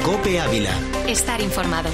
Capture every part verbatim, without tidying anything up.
COPE Ávila. Estar informado.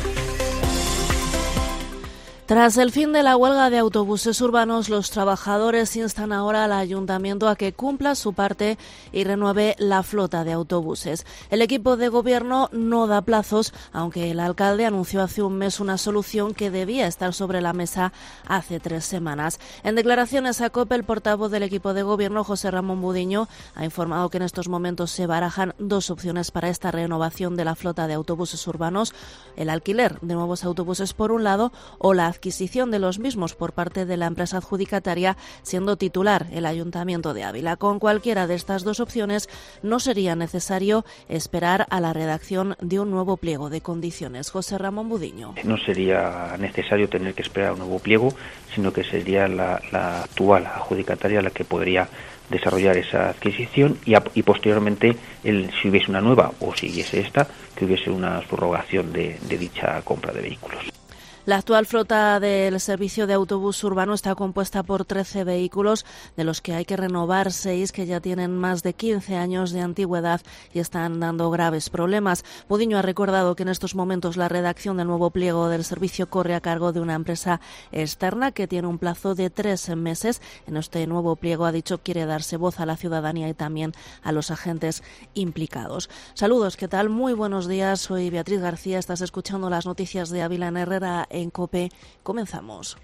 Tras el fin de la huelga de autobuses urbanos, los trabajadores instan ahora al ayuntamiento a que cumpla su parte y renueve la flota de autobuses. El equipo de gobierno no da plazos, aunque el alcalde anunció hace un mes una solución que debía estar sobre la mesa hace tres semanas. En declaraciones a COPE, el portavoz del equipo de gobierno, José Ramón Budiño, ha informado que en estos momentos se barajan dos opciones para esta renovación de la flota de autobuses urbanos: el alquiler de nuevos autobuses por un lado o la adquisición de los mismos por parte de la empresa adjudicataria, siendo titular el Ayuntamiento de Ávila. Con cualquiera de estas dos opciones no sería necesario esperar a la redacción de un nuevo pliego de condiciones. José Ramón Budiño. No sería necesario tener que esperar un nuevo pliego, sino que sería la, la actual adjudicataria la que podría desarrollar esa adquisición y, a, y posteriormente, el, si hubiese una nueva o siguiese esta, que hubiese una subrogación de, de dicha compra de vehículos. La actual flota del servicio de autobús urbano está compuesta por trece vehículos, de los que hay que renovar seis que ya tienen más de quince años de antigüedad y están dando graves problemas. Budiño ha recordado que en estos momentos la redacción del nuevo pliego del servicio corre a cargo de una empresa externa que tiene un plazo de tres meses. En este nuevo pliego, ha dicho, quiere darse voz a la ciudadanía y también a los agentes implicados. Saludos, ¿qué tal? Muy buenos días, soy Beatriz García, estás escuchando las noticias de Ávila en Herrera en COPE. Comenzamos.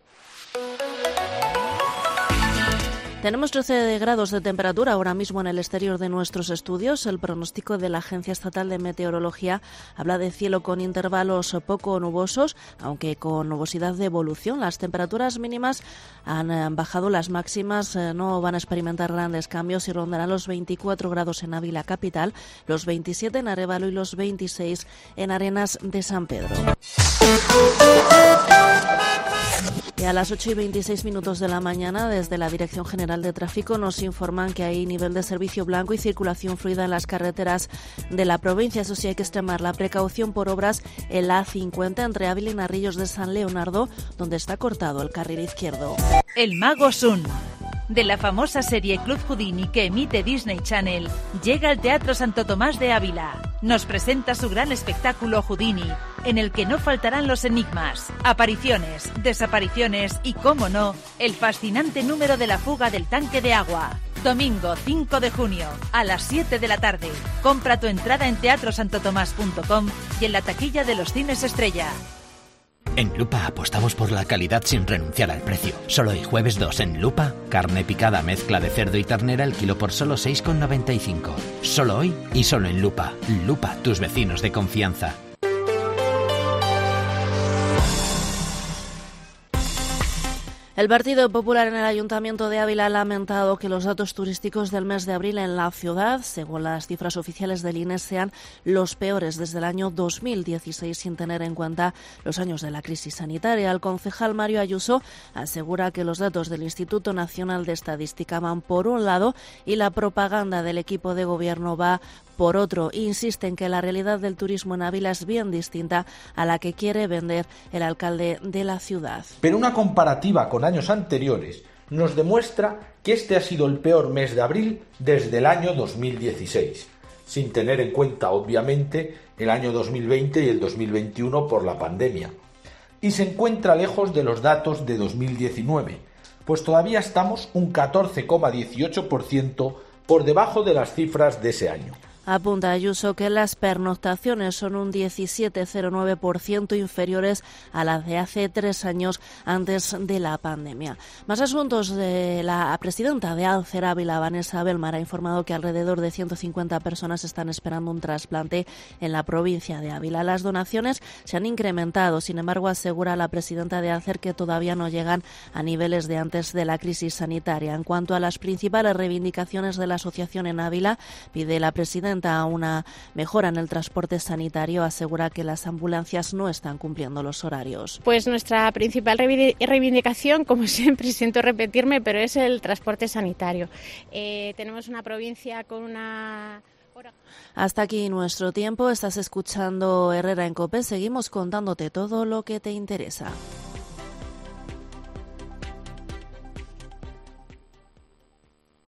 Tenemos trece grados de temperatura ahora mismo en el exterior de nuestros estudios. El pronóstico de la Agencia Estatal de Meteorología habla de cielo con intervalos poco nubosos, aunque con nubosidad de evolución. Las temperaturas mínimas han bajado, las máximas no van a experimentar grandes cambios y rondarán los veinticuatro grados en Ávila capital, los veintisiete en Arévalo y los veintiséis en Arenas de San Pedro. Y a las ocho y veintiséis minutos de la mañana, desde la Dirección General de Tráfico nos informan que hay nivel de servicio blanco y circulación fluida en las carreteras de la provincia. Eso sí, hay que extremar la precaución por obras en la A cincuenta entre Ávila y Narrillos de San Leonardo, donde está cortado el carril izquierdo. El Mago Sun, de la famosa serie Club Houdini que emite Disney Channel, llega al Teatro Santo Tomás de Ávila. Nos presenta su gran espectáculo Houdini, en el que no faltarán los enigmas, apariciones, desapariciones y, cómo no, el fascinante número de la fuga del tanque de agua. Domingo cinco de junio, a las siete de la tarde. Compra tu entrada en teatro santo tomás punto com y en la taquilla de los cines Estrella. En Lupa apostamos por la calidad sin renunciar al precio. Solo hoy, jueves dos, en Lupa, carne picada mezcla de cerdo y ternera el kilo por solo seis con noventa y cinco. Solo hoy y solo en Lupa. Lupa, tus vecinos de confianza. El Partido Popular en el Ayuntamiento de Ávila ha lamentado que los datos turísticos del mes de abril en la ciudad, según las cifras oficiales del I N E, sean los peores desde el año dos mil dieciséis, sin tener en cuenta los años de la crisis sanitaria. El concejal Mario Ayuso asegura que los datos del Instituto Nacional de Estadística van por un lado y la propaganda del equipo de gobierno va por otro. Insiste en que la realidad del turismo en Ávila es bien distinta a la que quiere vender el alcalde de la ciudad. Pero una comparativa con años anteriores nos demuestra que este ha sido el peor mes de abril desde el año dos mil dieciséis, sin tener en cuenta, obviamente, el año dos mil veinte y el dos mil veintiuno por la pandemia. Y se encuentra lejos de los datos de dos mil diecinueve, pues todavía estamos un catorce coma dieciocho por ciento por debajo de las cifras de ese año. Apunta Ayuso que las pernoctaciones son un diecisiete coma cero nueve por ciento inferiores a las de hace tres años antes de la pandemia. Más asuntos. De la presidenta de Alcer Ávila, Vanessa Belmar, ha informado que alrededor de ciento cincuenta personas están esperando un trasplante en la provincia de Ávila. Las donaciones se han incrementado, sin embargo, asegura la presidenta de Alcer que todavía no llegan a niveles de antes de la crisis sanitaria. En cuanto a las principales reivindicaciones de la asociación en Ávila, pide la presidenta a una mejora en el transporte sanitario. Asegura que las ambulancias no están cumpliendo los horarios. Pues nuestra principal reivindicación, como siempre siento repetirme, pero es el transporte sanitario. Eh, tenemos una provincia con una... Hasta aquí nuestro tiempo. Estás escuchando Herrera en COPE. Seguimos contándote todo lo que te interesa.